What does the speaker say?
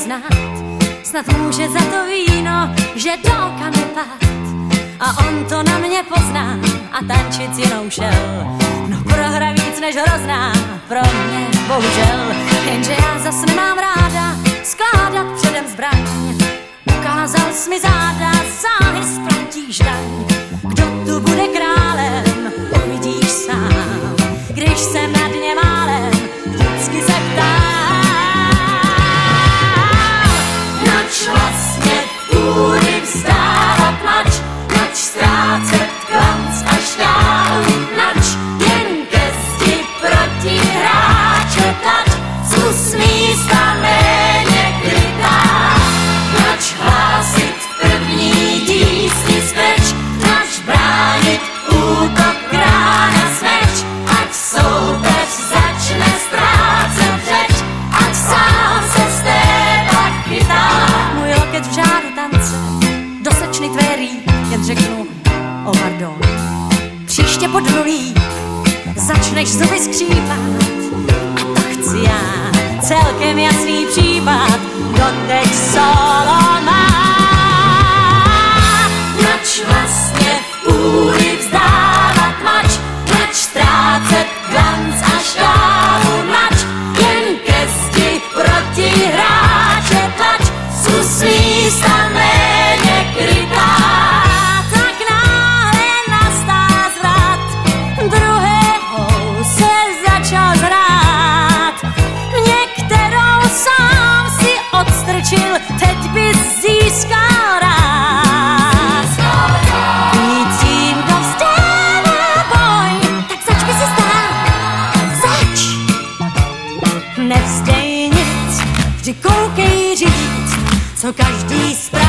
znát. Snad může za to víno, že do oka mi pád. A on to na mě pozná a tančit s jinou šel. No prohra víc než hrozná, pro mě bohužel. Jenže já zas nemám ráda skládat předem zbraň. Ukázal jsi mi záda, záhy splatíš daň. Kdo tu bude králem, uvidíš sám. Když jsem na dně málem, vždycky se ptám. Nač vlastně půdy vstávat mač, nač ztrácet glanc a šťávu, nač jen ke zdi proti hráče tlač, zkus místa méně krytá, nač hlásit první tísni zveč, nač bránit útok krána smeč, ať soupeř začne ztrácet řeč, ať sám se z téba chytá. Můj loket v žáru tance, do sečny tvé rý, jen řeknu, oh pardon. Příště podnulí, začneš zuby skřípat, a to chci já, celkem jasný případ, doteď solo má. Nač vlastně v půli vzdávat mač, nač ztrácet glanc a šťávu, nač jen ke zdi proti hráče tlač, zkus místa méně krytá. Tak náhle nastal zvrat, druhého se začal zhrát. Některou sám si odstrčil, teď bys získal rád. Víc tím, kdo vzdává boj, tak zač by si stál, zač. Nevzdej nic, vždy koukej říct, co každý správný